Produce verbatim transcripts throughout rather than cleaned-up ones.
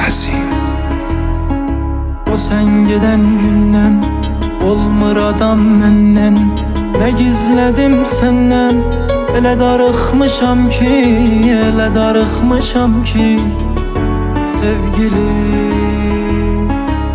Nazim. O sen giden günden olmur adam menden. Ne gizledim senden, ele darıkmışam ki, ele darıkmışam ki sevgilim.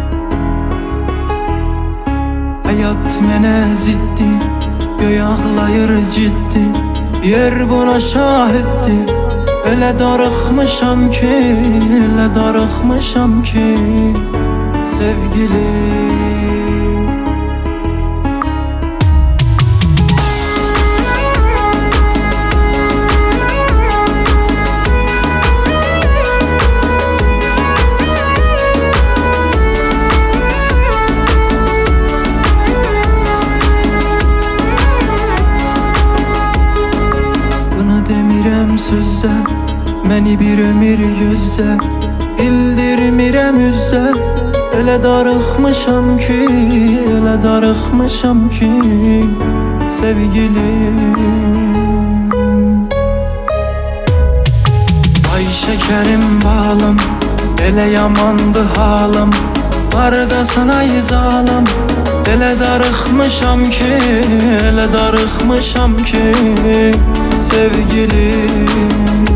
Hayat mene ziddi, göy ağlayır ciddi, yer buna şahitdi. Ele darıkmışam ki, ele darıkmışam ki sevgilim. Demirəm sözdə, məni bir ömür gözdə, bildirmirəm üzdə. Elə darıxmışam ki, elə darıxmışam ki sevgilim. Ay şekerim balım, elə yamandı halım, barda sana izalım. Elə darıxmışam ki, elə darıxmışam ki sevgilim.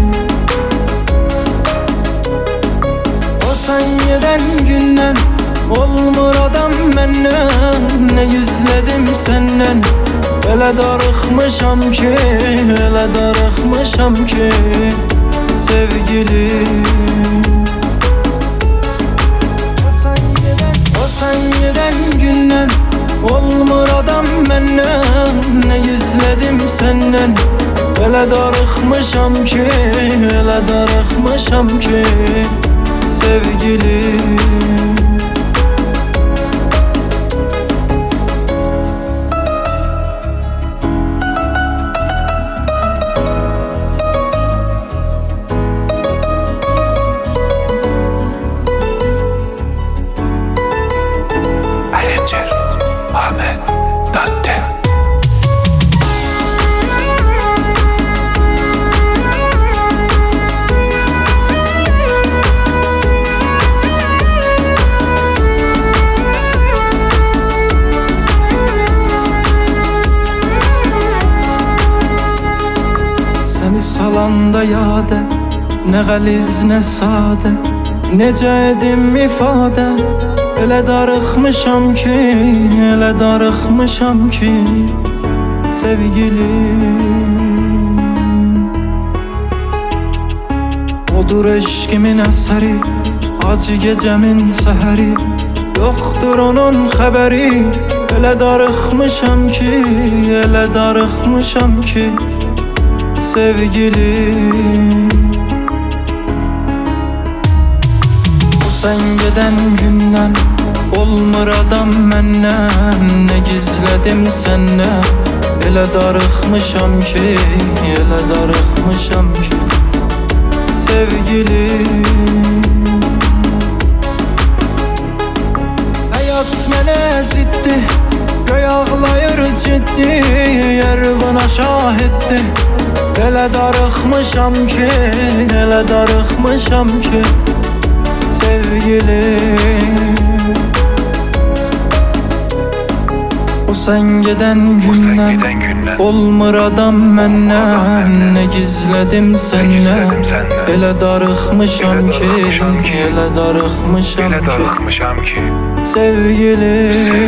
O sen giden günden olmur adam menden. Ne gizledim senden, elə darıxmışam ki, elə darıxmışam ki sevgilim. O sen giden, o sen giden günden olmur adam menden. Ne gizledim senden, elə darıxmışam ki, elə darıxmışam ki sevgilim. Arranger Ahmet Dante. Seni salanda yade, ne galiz ne sade, nece edim ifade. Elə darıxmışam ki, elə darıxmışam ki sevgilim. Odur eşkimin əsəri, acı gecemin səhəri, yoxdur onun xəbəri. Elə darıxmışam ki, elə darıxmışam ki sevgilim. O sen giden günden olmur adam menden. Ne gizledim senden, elə darıxmışam ki, elə darıxmışam ki sevgilim. Hayat mənə ziddi, göy ağlayır ciddi, yer buna şahitdi. Elə darıxmışam ki, elə darıxmışam ki sevgilim. O sen giden günden olmur adam menden. Ne gizledim senden, elə darıxmışam ki, elə darıxmışam ki sevgilim.